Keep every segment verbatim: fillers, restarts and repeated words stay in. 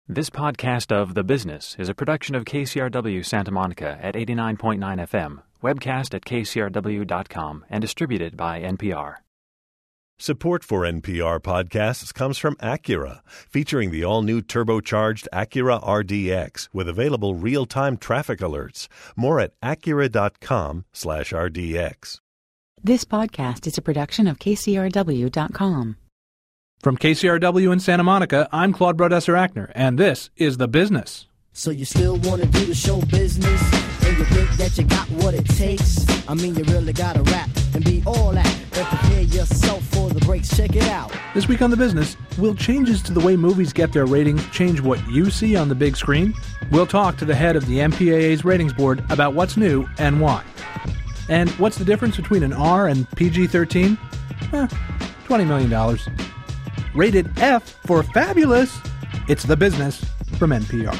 This podcast of The Business is a production of K C R W Santa Monica at eighty-nine point nine F M, webcast at k c r w dot com, and distributed by N P R. Support for N P R podcasts comes from Acura, featuring the all-new turbocharged Acura R D X with available real-time traffic alerts. More at acura.com slash RDX. This podcast is a production of K C R W dot com. From K C R W in Santa Monica, I'm Claude Brodesser-Achner, and this is The Business. So you still want to do the show business, and you think that you got what it takes? I mean, you really got to rap and be all that, and prepare yourself for the breaks. Check it out. This week on The Business, will changes to the way movies get their ratings change what you see on the big screen? We'll talk to the head of the M P A A's ratings board about what's new and why. And what's the difference between an R and P G thirteen? Eh, twenty million dollars. Rated F for fabulous. It's The Business from N P R.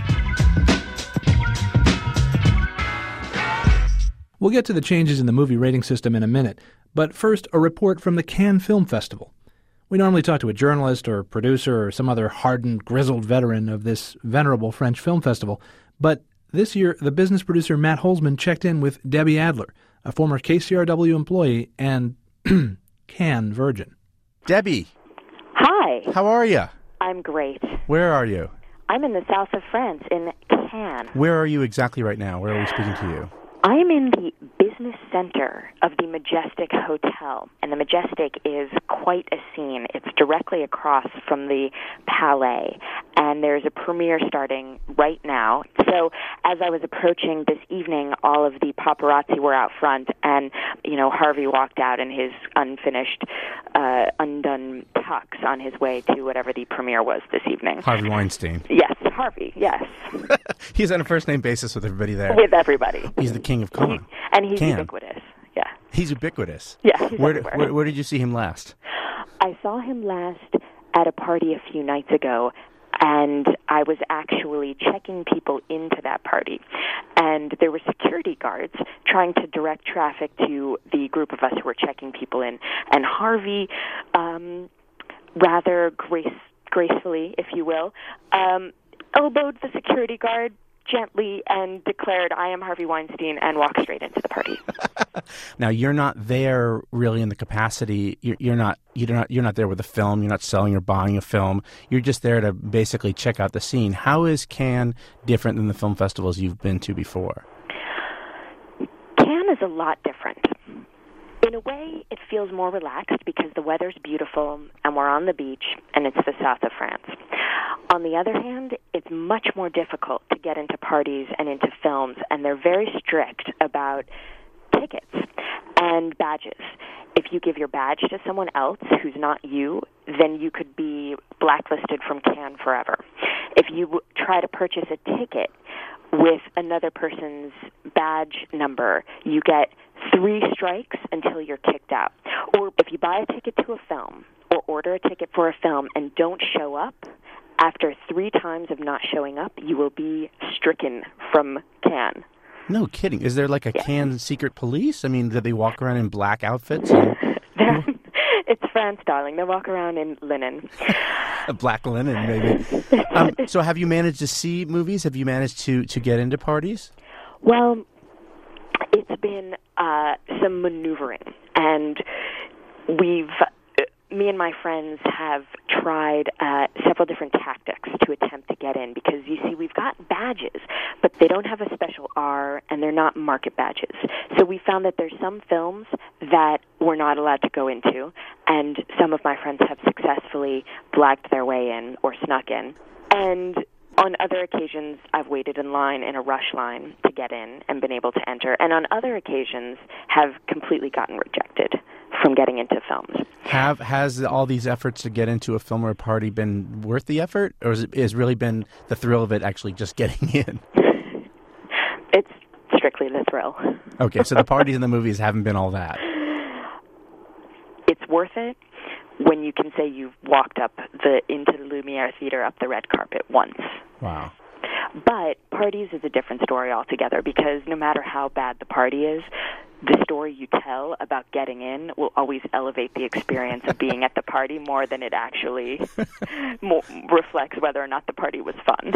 We'll get to the changes in the movie rating system in a minute, but first, a report from the Cannes Film Festival. We normally talk to a journalist or producer or some other hardened, grizzled veteran of this venerable French film festival, but this year, the business producer Matt Holzman checked in with Debbie Adler, a former K C R W employee and Cannes virgin. Debbie. Hi. How are you? I'm great. Where are you? I'm in the south of France, in Cannes. Where are you exactly right now? Where are we speaking to you? I'm in the business center of the Majestic Hotel, and the Majestic is quite a scene. It's directly across from the Palais, and there's a premiere starting right now. So as I was approaching this evening, all of the paparazzi were out front, and, you know, Harvey walked out in his unfinished, uh, undone tux on his way to whatever the premiere was this evening. Harvey Weinstein. Yes, Harvey, yes. He's on a first-name basis with everybody there. With everybody. He's the king of Cannes. He, and he's Cannes. ubiquitous, yeah. He's ubiquitous. Yeah, he's where, everywhere. where, where did you see him last? I saw him last at a party a few nights ago, and I was actually checking people into that party. And there were security guards trying to direct traffic to the group of us who were checking people in. And Harvey, um, rather grace, gracefully, if you will, um, elbowed the security guard gently and declared, "I am Harvey Weinstein," and walked straight into the party. Now, you're not there really in the capacity. You're, you're not. You're not. You're not there with a film. You're not selling or buying a film. You're just there to basically check out the scene. How is Cannes different than the film festivals you've been to before? Cannes is a lot different. In a way, it feels more relaxed because the weather's beautiful and we're on the beach and it's the south of France. On the other hand, it's much more difficult to get into parties and into films, and they're very strict about tickets and badges. If you give your badge to someone else who's not you, then you could be blacklisted from Cannes forever. If you try to purchase a ticket with another person's badge number, you get three strikes until you're kicked out. Or if you buy a ticket to a film or order a ticket for a film and don't show up, after three times of not showing up, you will be stricken from Cannes. No kidding. Is there like a Yeah. Cannes secret police? I mean, do they walk around in black outfits? And... It's France, darling. They walk around in linen. A black linen, maybe. um, so have you managed to see movies? Have you managed to, to get into parties? Well, it's been uh, some maneuvering, and we've, me and my friends have tried uh, several different tactics to attempt to get in, because, you see, we've got badges, but they don't have a special R, and they're not market badges. So we found that there's some films that we're not allowed to go into, and some of my friends have successfully blagged their way in or snuck in. And on other occasions, I've waited in line, in a rush line, to get in and been able to enter. And on other occasions, have completely gotten rejected from getting into films. Have Has all these efforts to get into a film or a party been worth the effort? Or has it has really been the thrill of it actually just getting in? It's strictly the thrill. Okay, so the parties and the movies haven't been all that. It's worth it when you can say you've walked up the into the Lumiere Theater up the red carpet once. Wow. But parties is a different story altogether, because no matter how bad the party is, the story you tell about getting in will always elevate the experience of being at the party more than it actually more reflects whether or not the party was fun.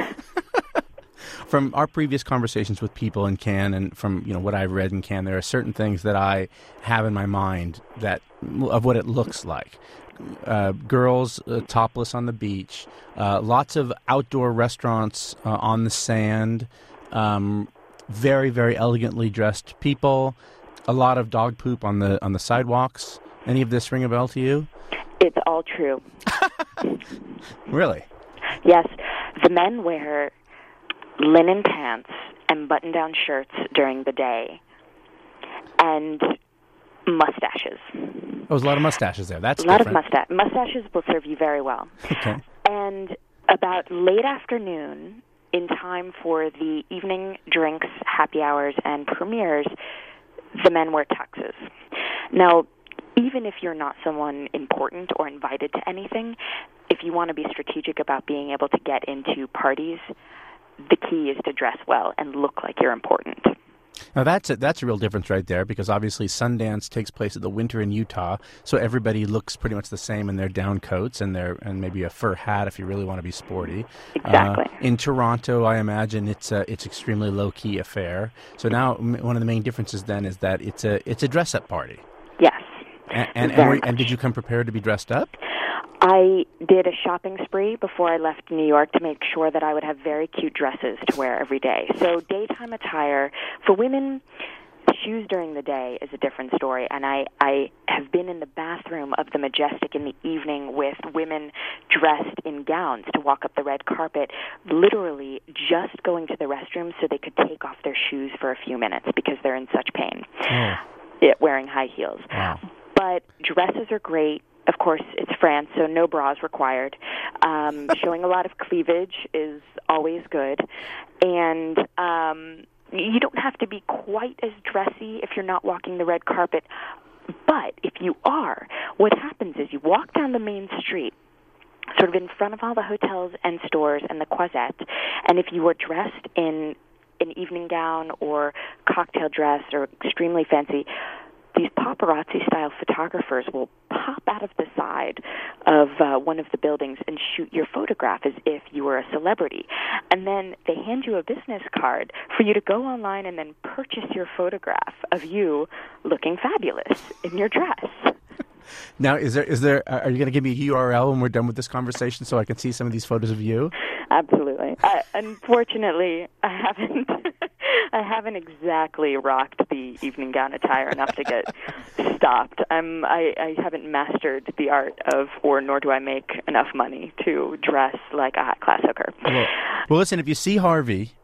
From our previous conversations with people in Cannes and from, you know, what I've read in Cannes, there are certain things that I have in my mind that of what it looks like. Uh, girls uh, topless on the beach, uh, lots of outdoor restaurants uh, on the sand, um, very, very elegantly dressed people, a lot of dog poop on the on the sidewalks. Any of this ring a bell to you? It's all true. Really? Yes. The men wear linen pants and button-down shirts during the day, and mustaches. Oh, there's a lot of mustaches there. That's a lot different. of mustache. Mustaches will serve you very well. Okay. And about late afternoon, in time for the evening drinks, happy hours, and premieres, the men wear tuxes. Now, even if you're not someone important or invited to anything, if you want to be strategic about being able to get into parties, the key is to dress well and look like you're important. Now, that's a, that's a real difference right there, because obviously Sundance takes place at the winter in Utah, so everybody looks pretty much the same in their down coats and their and maybe a fur hat if you really want to be sporty. Exactly. Uh, in Toronto, I imagine it's a it's extremely low-key affair. So now m- one of the main differences then is that it's a it's a dress-up party. Yes. And and, and, Very were, much. and did you come prepared to be dressed up? I did a shopping spree before I left New York to make sure that I would have very cute dresses to wear every day. So daytime attire for women, shoes during the day is a different story. And I, I have been in the bathroom of the Majestic in the evening with women dressed in gowns to walk up the red carpet, literally just going to the restroom so they could take off their shoes for a few minutes because they're in such pain, Oh. it, wearing high heels. Wow. But dresses are great. Of course, it's France, so no bras required. Um, showing a lot of cleavage is always good. And um, you don't have to be quite as dressy if you're not walking the red carpet. But if you are, what happens is you walk down the main street, sort of in front of all the hotels and stores and the Croisette, and if you are dressed in an evening gown or cocktail dress or extremely fancy, these paparazzi-style photographers will pop out of the side of uh, one of the buildings and shoot your photograph as if you were a celebrity. And then they hand you a business card for you to go online and then purchase your photograph of you looking fabulous in your dress. Now, is there is there? Are you going to give me a U R L when we're done with this conversation so I can see some of these photos of you? Absolutely. I, unfortunately, I haven't. I haven't exactly rocked the evening gown attire enough to get stopped. I'm, I, I haven't mastered the art of, or nor do I make enough money to dress like a high-class hooker. Well, well, listen, if you see Harvey,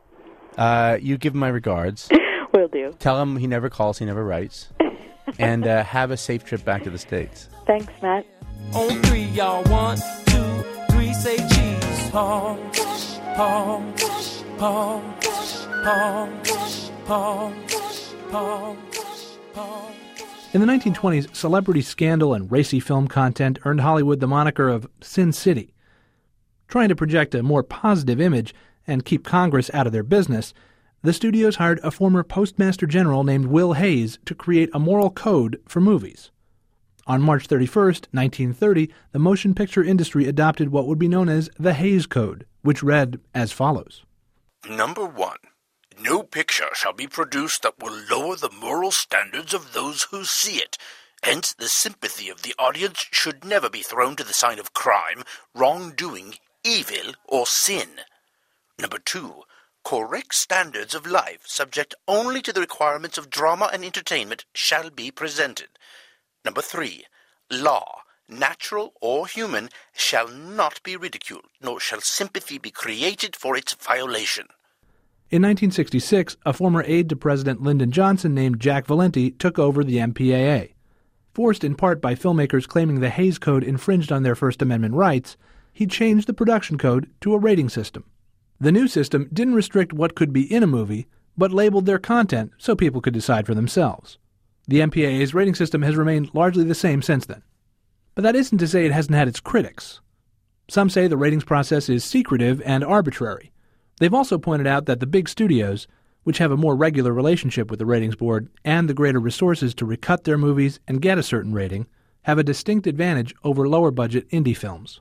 uh, you give him my regards. Will do. Tell him he never calls, he never writes. And uh, have a safe trip back to the States. Thanks, Matt. On three, y'all. One, two, three, say cheese. Paul, Paul, Paul, Paul, Paul, Paul, Paul. In the nineteen twenties, celebrity scandal and racy film content earned Hollywood the moniker of Sin City. Trying to project a more positive image and keep Congress out of their business, the studios hired a former Postmaster General named Will Hays to create a moral code for movies. On March thirty-first, nineteen thirty, the motion picture industry adopted what would be known as the Hays Code, which read as follows. Number one, no picture shall be produced that will lower the moral standards of those who see it. Hence, the sympathy of the audience should never be thrown to the side of crime, wrongdoing, evil, or sin. Number two, correct standards of life, subject only to the requirements of drama and entertainment, shall be presented. Number three, law, natural or human, shall not be ridiculed, nor shall sympathy be created for its violation. In nineteen sixty-six, a former aide to President Lyndon Johnson named Jack Valenti took over the M P A A. Forced in part by filmmakers claiming the Hays Code infringed on their First Amendment rights, he changed the production code to a rating system. The new system didn't restrict what could be in a movie, but labeled their content so people could decide for themselves. The M P A A's rating system has remained largely the same since then. But that isn't to say it hasn't had its critics. Some say the ratings process is secretive and arbitrary. They've also pointed out that the big studios, which have a more regular relationship with the ratings board and the greater resources to recut their movies and get a certain rating, have a distinct advantage over lower-budget indie films.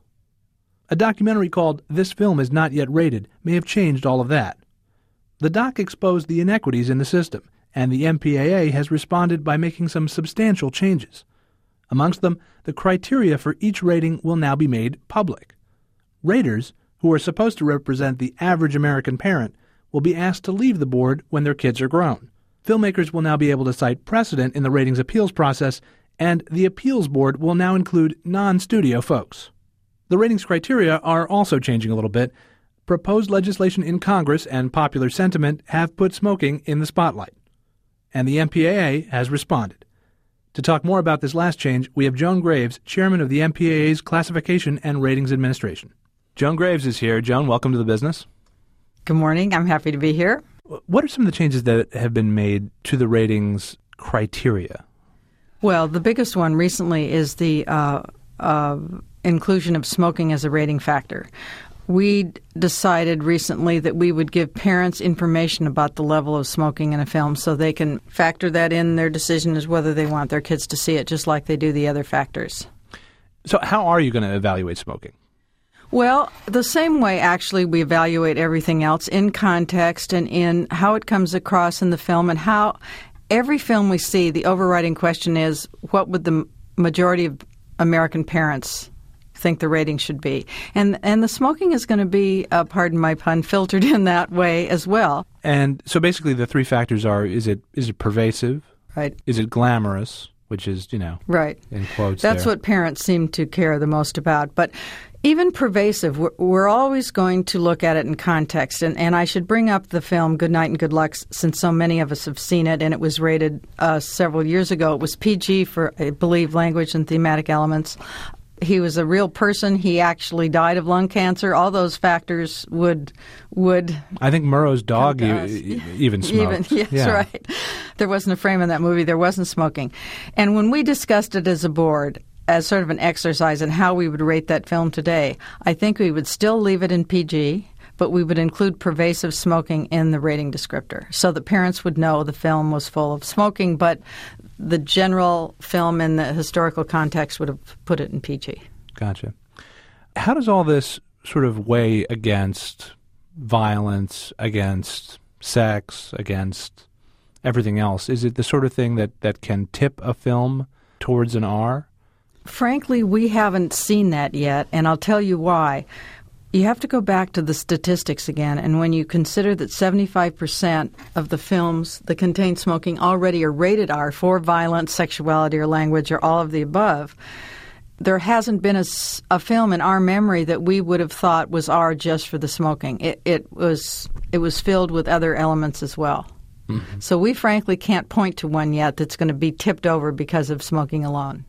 A documentary called This Film Is Not Yet Rated may have changed all of that. The doc exposed the inequities in the system, and the M P A A has responded by making some substantial changes. Amongst them, the criteria for each rating will now be made public. Raters, who are supposed to represent the average American parent, will be asked to leave the board when their kids are grown. Filmmakers will now be able to cite precedent in the ratings appeals process, and the appeals board will now include non-studio folks. The ratings criteria are also changing a little bit. Proposed legislation in Congress and popular sentiment have put smoking in the spotlight. And the M P A A has responded. To talk more about this last change, we have Joan Graves, chairman of the M P A A's Classification and Ratings Administration. Joan Graves is here. Joan, welcome to the business. Good morning. I'm happy to be here. What are some of the changes that have been made to the ratings criteria? Well, the biggest one recently is the uh, uh, inclusion of smoking as a rating factor. We decided recently that we would give parents information about the level of smoking in a film so they can factor that in their decision as whether they want their kids to see it, just like they do the other factors. So how are you going to evaluate smoking? Well, the same way, actually, we evaluate everything else in context and in how it comes across in the film, and how every film we see, the overriding question is, what would the majority of American parents think the rating should be? And and the smoking is going to be, uh, pardon my pun, filtered in that way as well. And so basically the three factors are, is it is it pervasive? Right. Is it glamorous? Which is, you know, right. in quotes That's there. what parents seem to care the most about. But even pervasive, we're, we're always going to look at it in context. And, and I should bring up the film Good Night and Good Luck, since so many of us have seen it, and it was rated uh, several years ago. It was P G for, I believe, language and thematic elements. He was a real person. He actually died of lung cancer. All those factors would would. I think Murrow's dog e- even smoked. Even, yes, yeah. right. There wasn't a frame in that movie. There wasn't smoking. And when we discussed it as a board, as sort of an exercise in how we would rate that film today, I think we would still leave it in P G, but we would include pervasive smoking in the rating descriptor so that parents would know the film was full of smoking, but the general film in the historical context would have put it in P G. Gotcha. How does all this sort of weigh against violence, against sex, against everything else? Is it the sort of thing that, that can tip a film towards an R? Frankly, we haven't seen that yet, and I'll tell you why. You have to go back to the statistics again, and when you consider that seventy-five percent of the films that contain smoking already are rated R for violence, sexuality, or language, or all of the above, there hasn't been a, a film in our memory that we would have thought was R just for the smoking. It, it was it was filled with other elements as well. Mm-hmm. So we frankly can't point to one yet that's going to be tipped over because of smoking alone.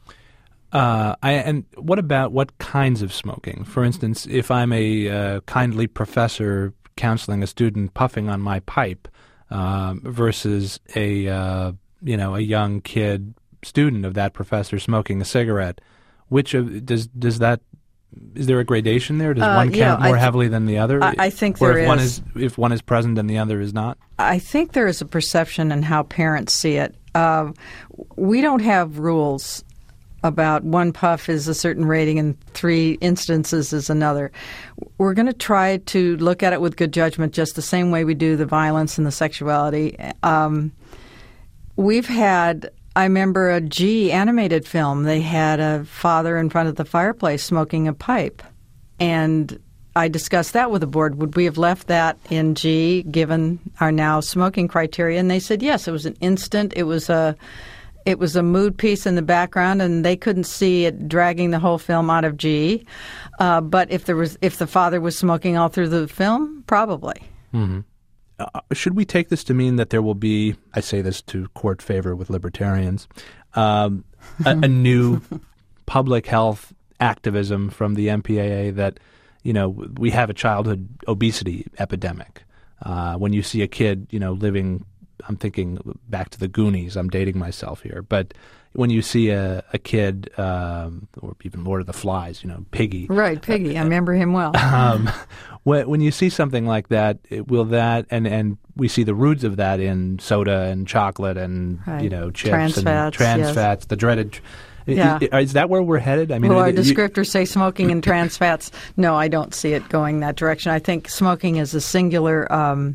Uh, I, and what about what kinds of smoking? For instance, if I'm a uh, kindly professor counseling a student puffing on my pipe um, versus a uh, you know a young kid student of that professor smoking a cigarette, which of, does does that is there a gradation there? Does uh, one yeah, count more th- heavily than the other? I, I think or there if is. One is. If one is present and the other is not? I think there is a perception in how parents see it. Uh, we don't have rules about one puff is a certain rating and three instances is another. We're going to try to look at it with good judgment, just the same way we do the violence and the sexuality. Um, we've had, I remember a G animated film. They had a father in front of the fireplace smoking a pipe. And I discussed that with the board. Would we have left that in G, given our now smoking criteria? And they said yes. It was an instant. It was a... It was a mood piece in the background, and they couldn't see it dragging the whole film out of G. Uh, but if there was, if the father was smoking all through the film, probably. Mm-hmm. Uh, should we take this to mean that there will be, I say this to court favor with libertarians, um, a, a new public health activism from the M P A A that, you know, we have a childhood obesity epidemic. Uh, when you see a kid, you know, living I'm thinking back to the Goonies. I'm dating myself here. But when you see a, a kid, um, or even Lord of the Flies, you know, Piggy. Right, Piggy. I remember him well. um, when, when you see something like that, it, will that, and, and we see the roots of that in soda and chocolate and, right. you know, chips trans and fats, trans yes. fats, the dreaded... Yeah. Is, is that where we're headed? I mean, well, our it, descriptors you, say smoking and trans fats. No, I don't see it going that direction. I think smoking is a singular, um,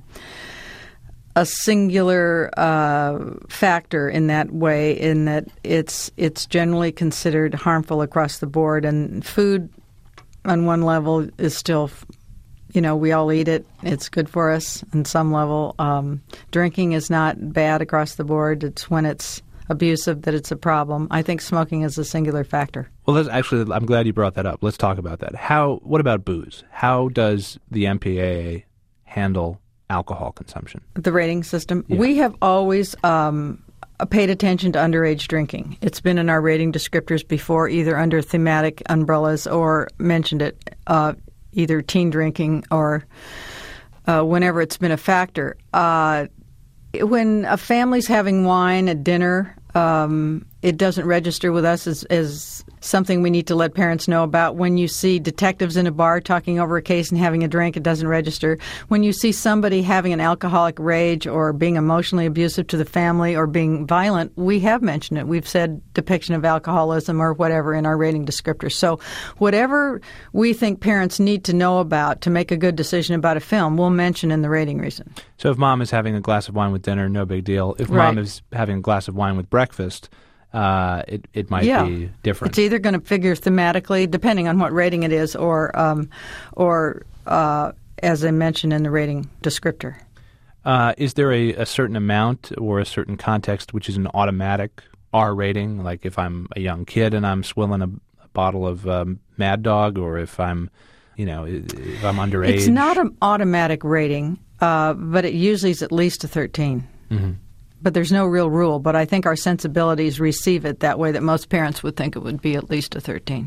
a singular uh, factor in that way. In that it's it's generally considered harmful across the board, and food, on one level, is still, you know, we all eat it. It's good for us on some level. Um, drinking is not bad across the board. It's when it's abusive that it's a problem. I think smoking is a singular factor. Well, let's actually, I'm glad you brought that up. Let's talk about that. How? What about booze? How does the M P A A handle alcohol consumption? The rating system? Yeah. We have always um, paid attention to underage drinking. It's been in our rating descriptors before, either under thematic umbrellas or mentioned it, uh, either teen drinking or uh, whenever it's been a factor. Uh, when a family's having wine at dinner, um, it doesn't register with us as, as something we need to let parents know about. When you see detectives in a bar talking over a case and having a drink, it doesn't register. When you see somebody having an alcoholic rage or being emotionally abusive to the family or being violent, we have mentioned it. We've said depiction of alcoholism or whatever in our rating descriptors. So whatever we think parents need to know about to make a good decision about a film, we'll mention in the rating reason. So if mom is having a glass of wine with dinner, no big deal. If right. mom is having a glass of wine with breakfast, Uh, it, it might yeah. be different. It's either going to figure thematically, depending on what rating it is, or um, or uh, as I mentioned in the rating descriptor. Uh, is there a, a certain amount or a certain context which is an automatic R rating? Like if I'm a young kid and I'm swilling a, a bottle of um, Mad Dog, or if I'm, you know, if I'm underage? It's not an automatic rating, uh, but it usually is at least a thirteen. Mm-hmm. But there's no real rule. But I think our sensibilities receive it that way, that most parents would think it would be at least a thirteen.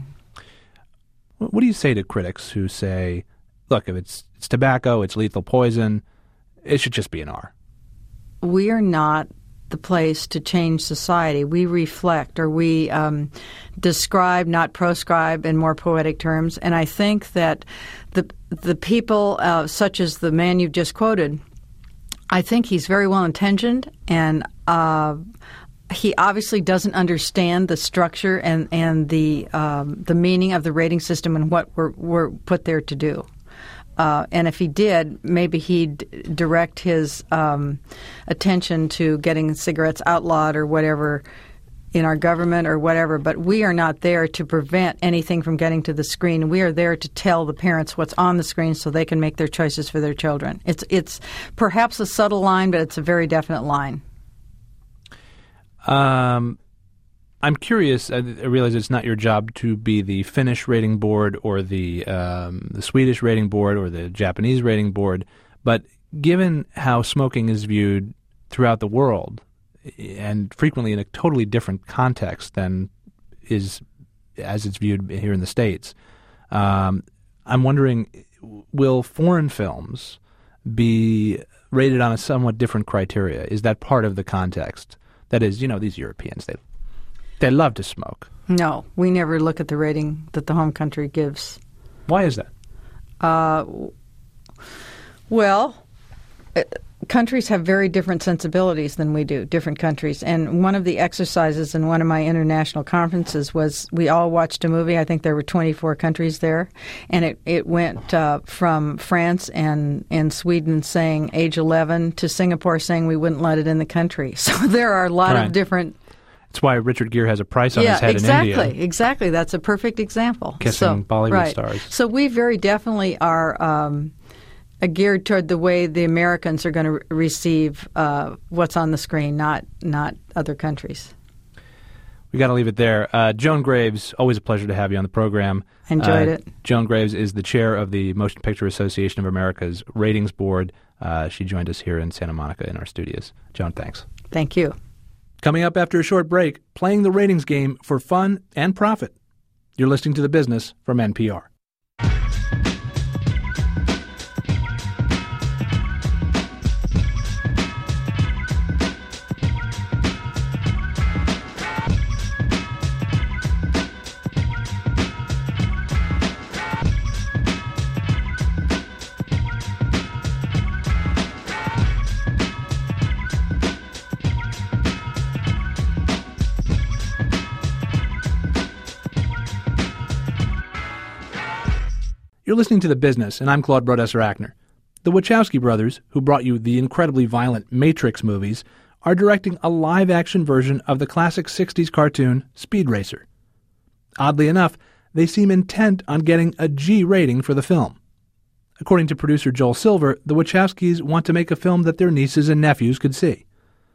What do you say to critics who say, look, if it's, it's tobacco, it's lethal poison, it should just be an R? We are not the place to change society. We reflect, or we um, describe, not proscribe, in more poetic terms. And I think that the, the people, uh, such as the man you've just quoted, I think he's very well-intentioned, and uh, he obviously doesn't understand the structure and, and the um, the meaning of the rating system and what we're, we're put there to do. Uh, and if he did, maybe he'd direct his um, attention to getting cigarettes outlawed or whatever in our government or whatever, but we are not there to prevent anything from getting to the screen. We are there to tell the parents what's on the screen so they can make their choices for their children. It's it's perhaps a subtle line, but it's a very definite line. Um, I'm curious. I, I realize it's not your job to be the Finnish rating board or the um, the Swedish rating board or the Japanese rating board, but given how smoking is viewed throughout the world, and frequently in a totally different context than is as it's viewed here in the States. Um, I'm wondering, will foreign films be rated on a somewhat different criteria? Is that part of the context? That is, you know, these Europeans, they they love to smoke. No, we never look at the rating that the home country gives. Why is that? Uh, well... Uh, Countries have very different sensibilities than we do, different countries. And one of the exercises in one of my international conferences was we all watched a movie. I think there were twenty-four countries there. And it, it went uh, from France and, and Sweden saying age eleven to Singapore saying we wouldn't let it in the country. So there are a lot right. of different... That's why Richard Gere has a price on yeah, his head exactly, in India. Exactly. That's a perfect example. Kissing so, Bollywood right. stars. So we very definitely are... Um, Uh, geared toward the way the Americans are going to re- receive uh, what's on the screen, not not other countries. We got to leave it there. Uh, Joan Graves, always a pleasure to have you on the program. Enjoyed uh, it. Joan Graves is the chair of the Motion Picture Association of America's Ratings Board. Uh, she joined us here in Santa Monica in our studios. Joan, thanks. Thank you. Coming up after a short break, playing the ratings game for fun and profit. You're listening to The Business from N P R. You're listening to The Business, and I'm Claude Brodesser-Achner. The Wachowski brothers, who brought you the incredibly violent Matrix movies, are directing a live-action version of the classic sixties cartoon Speed Racer. Oddly enough, they seem intent on getting a G rating for the film. According to producer Joel Silver, the Wachowskis want to make a film that their nieces and nephews could see.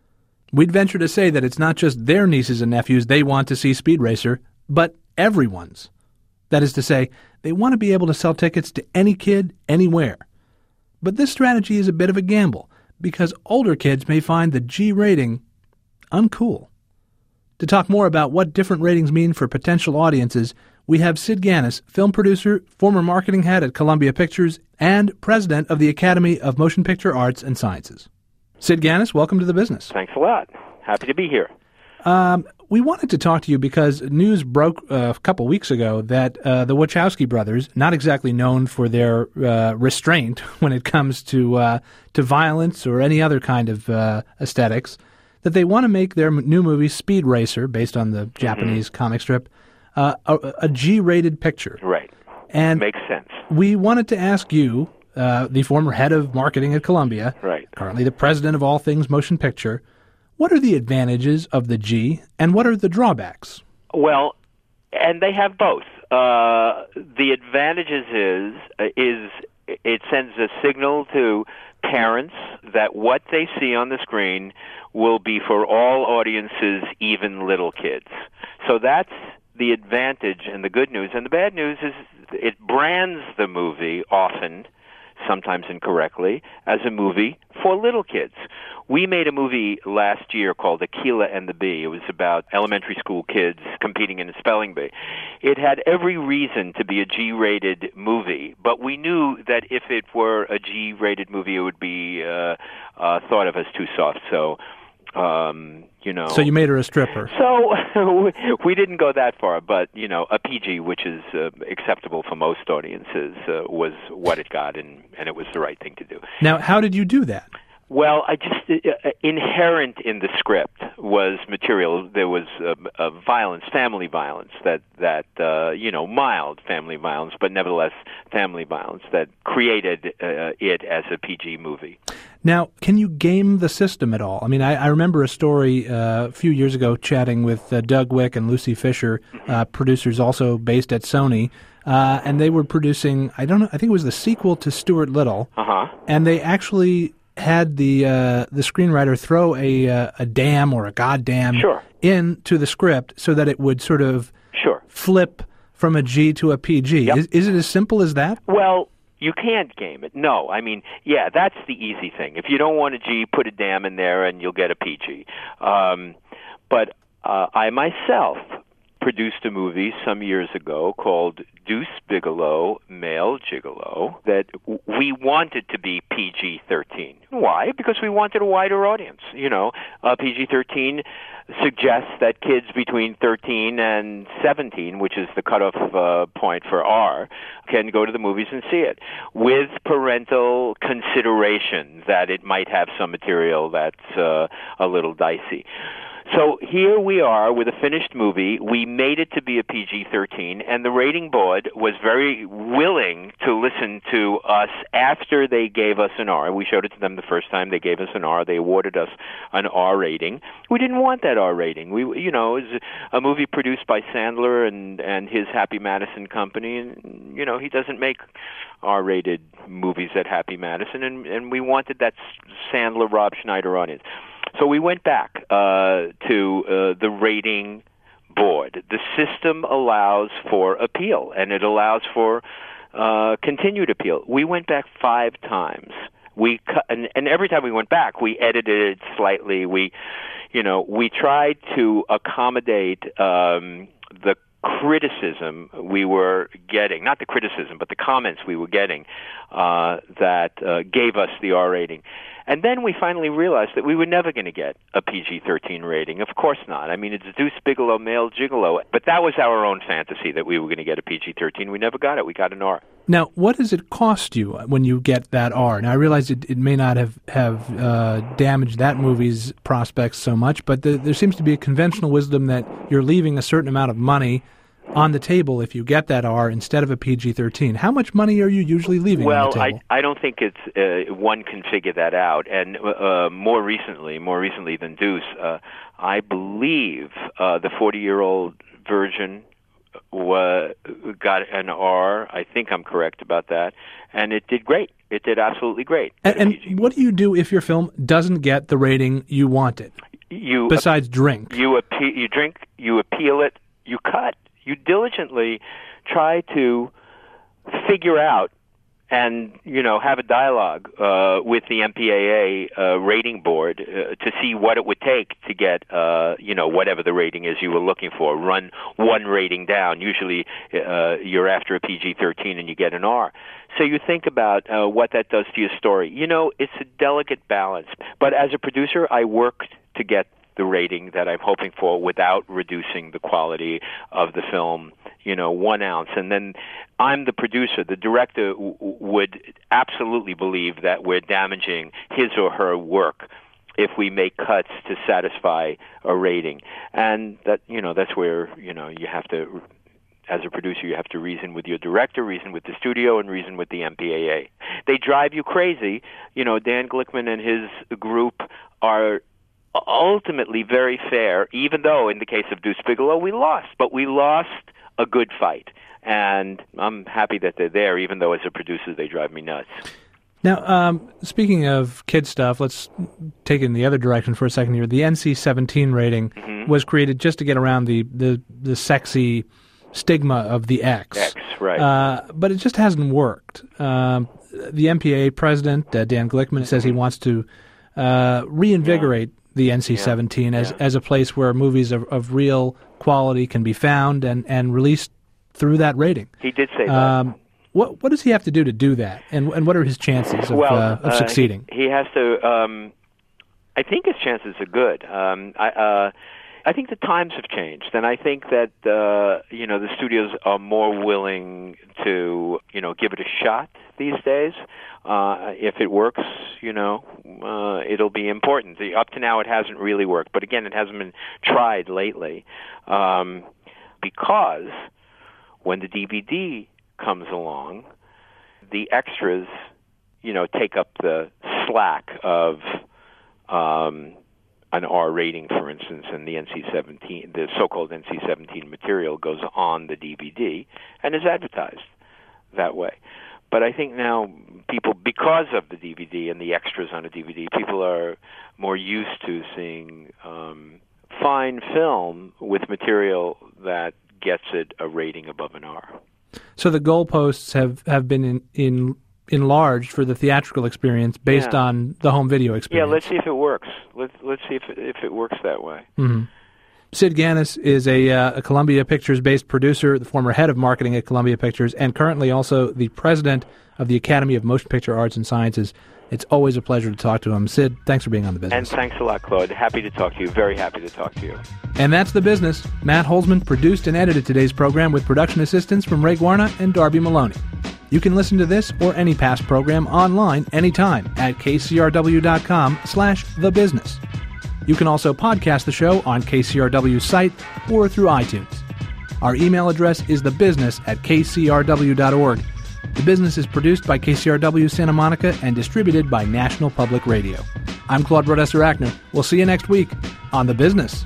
We'd venture to say that it's not just their nieces and nephews they want to see Speed Racer, but everyone's. That is to say, they want to be able to sell tickets to any kid, anywhere. But this strategy is a bit of a gamble, because older kids may find the G rating uncool. To talk more about what different ratings mean for potential audiences, we have Sid Ganis, film producer, former marketing head at Columbia Pictures, and president of the Academy of Motion Picture Arts and Sciences. Sid Ganis, welcome to The Business. Thanks a lot. Happy to be here. Um, we wanted to talk to you because news broke uh, a couple weeks ago that uh, the Wachowski brothers, not exactly known for their uh, restraint when it comes to uh, to violence or any other kind of uh, aesthetics, that they want to make their new movie Speed Racer, based on the Japanese mm-hmm. comic strip, uh, a, a G-rated picture. Right. And makes sense. We wanted to ask you, uh, the former head of marketing at Columbia, right. currently the president of all things motion picture, what are the advantages of the G, and what are the drawbacks? Well, and they have both. Uh, the advantages is is it sends a signal to parents that what they see on the screen will be for all audiences, even little kids. So that's the advantage and the good news. And the bad news is it brands the movie often, sometimes incorrectly, as a movie for little kids. We made a movie last year called Akeelah and the Bee. It was about elementary school kids competing in a spelling bee. It had every reason to be a G-rated movie, but we knew that if it were a G-rated movie, it would be uh, uh, thought of as too soft. So, um, you know. So you made her a stripper. So we didn't go that far, but, you know, a P G, which is uh, acceptable for most audiences, uh, was what it got, and, and it was the right thing to do. Now, how did you do that? Well, I just uh, inherent in the script was material. There was uh, uh, violence, family violence, that that uh, you know, mild family violence, but nevertheless family violence that created uh, it as a P G movie. Now, can you game the system at all? I mean, I, I remember a story uh, a few years ago chatting with uh, Doug Wick and Lucy Fisher, mm-hmm. uh, producers also based at Sony, uh, and they were producing, I don't know, I think it was the sequel to Stuart Little, uh-huh. and they actually had the uh, the screenwriter throw a uh, a damn or a goddamn sure. into the script so that it would sort of sure. flip from a G to a P G. Yep. Is, is it as simple as that? Well, you can't game it. No, I mean, yeah, that's the easy thing. If you don't want a G, put a damn in there and you'll get a P G. Um, but uh, I myself produced a movie some years ago called Deuce Bigalow, Male Gigolo, that w- we wanted to be P G thirteen. Why? Because we wanted a wider audience. You know, uh, P G thirteen suggests that kids between thirteen and seventeen, which is the cutoff uh, point for R, can go to the movies and see it with parental consideration that it might have some material that's uh, a little dicey. So here we are with a finished movie. We made it to be a P G thirteen, and the rating board was very willing to listen to us after they gave us an R. We showed it to them the first time. They gave us an R. They awarded us an R rating. We didn't want that R rating. We, you know, it was a movie produced by Sandler and, and his Happy Madison company, and, you know, he doesn't make R-rated movies at Happy Madison, and, and we wanted that Sandler, Rob Schneider audience. So we went back uh, to uh, the rating board. The system allows for appeal, and it allows for uh, continued appeal. We went back five times. We cu- and, and every time we went back, we edited it slightly. We, you know, we tried to accommodate um, the criticism we were getting, not the criticism, but the comments we were getting uh, that uh, gave us the R rating. And then we finally realized that we were never going to get a P G thirteen rating. Of course not. I mean, it's Deuce Bigalow, Male Gigolo. But that was our own fantasy that we were going to get a P G thirteen. We never got it. We got an R. Now, what does it cost you when you get that R? Now, I realize it, it may not have, have uh, damaged that movie's prospects so much, but the, there seems to be a conventional wisdom that you're leaving a certain amount of money on the table if you get that R instead of a P G thirteen? How much money are you usually leaving well, on the table? I, I don't think it's uh, one can figure that out. And uh, more recently, more recently than Deuce, uh, I believe uh, the forty-year-old version wa- got an R. I think I'm correct about that. And it did great. It did absolutely great. And, and what do you do if your film doesn't get the rating you wanted? You besides uh, drink, you appe- you drink, you appeal it, you cut, you diligently try to figure out and you know have a dialogue uh, with the M P A A uh, rating board uh, to see what it would take to get uh, you know whatever the rating is you were looking for. Run one rating down. Usually uh, you're after a P G thirteen and you get an R. So you think about uh, what that does to your story. You know, it's a delicate balance. But as a producer, I worked to get the rating that I'm hoping for without reducing the quality of the film, you know, one ounce. And then I'm the producer. The director w- would absolutely believe that we're damaging his or her work if we make cuts to satisfy a rating. And that, you know, that's where, you know, you have to... As a producer, you have to reason with your director, reason with the studio, and reason with the M P A A. They drive you crazy. You know, Dan Glickman and his group are ultimately very fair, even though in the case of Deuce Bigalow, we lost. But we lost a good fight. And I'm happy that they're there, even though as a producer, they drive me nuts. Now, um, speaking of kid stuff, let's take it in the other direction for a second here. The N C seventeen rating mm-hmm. was created just to get around the, the, the sexy stigma of the X. X, right. Uh, but it just hasn't worked. Um, the M P A A president, uh, Dan Glickman, says he wants to uh, reinvigorate yeah. the N C seventeen yeah. as, yeah. as a place where movies of, of real quality can be found and, and released through that rating. He did say that. Um, what what does he have to do to do that? And and what are his chances of, well, uh, of succeeding? Uh, he, he has to... Um, I think his chances are good. Um, I... Uh, I think the times have changed, and I think that uh, you know the studios are more willing to you know give it a shot these days. Uh, if it works, you know, uh, it'll be important. The, up to now, it hasn't really worked, but again, it hasn't been tried lately um, because when the D V D comes along, the extras, you know, take up the slack of. Um, an R rating, for instance, and the N C seventeen, the so-called N C seventeen material goes on the D V D and is advertised that way. But I think now people, because of the D V D and the extras on a D V D, people are more used to seeing um, fine film with material that gets it a rating above an R. So the goalposts have, have been in... in enlarged for the theatrical experience based yeah. on the home video experience. Yeah, let's see if it works. Let's let's see if it, if it works that way. Mm-hmm. Sid Ganis is a, uh, a Columbia Pictures-based producer, the former head of marketing at Columbia Pictures, and currently also the president of the Academy of Motion Picture Arts and Sciences. It's always a pleasure to talk to him. Sid, thanks for being on The Business. And thanks a lot, Claude. Happy to talk to you. Very happy to talk to you. And that's The Business. Matt Holzman produced and edited today's program with production assistance from Ray Guarna and Darby Maloney. You can listen to this or any past program online anytime at kcrw.com slash thebusiness. You can also podcast the show on K C R W's site or through iTunes. Our email address is thebusiness at k c r w dot org. The Business is produced by K C R W Santa Monica and distributed by National Public Radio. I'm Claude Brodesser-Achner. We'll see you next week on The Business.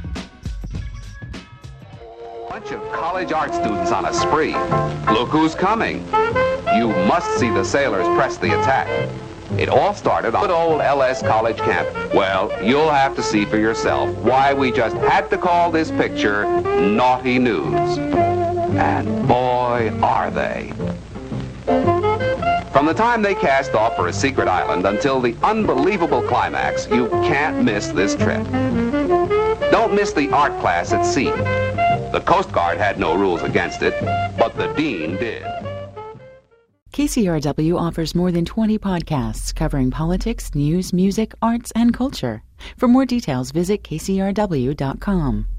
Bunch of college art students on a spree. Look who's coming. You must see the sailors press the attack. It all started on good old L S College camp. Well, you'll have to see for yourself why we just had to call this picture Naughty News. And boy, are they. From the time they cast off for a secret island until the unbelievable climax, you can't miss this trip. Don't miss the art class at sea. The Coast Guard had no rules against it, but the Dean did. K C R W offers more than twenty podcasts covering politics, news, music, arts, and culture. For more details, visit k c r w dot com.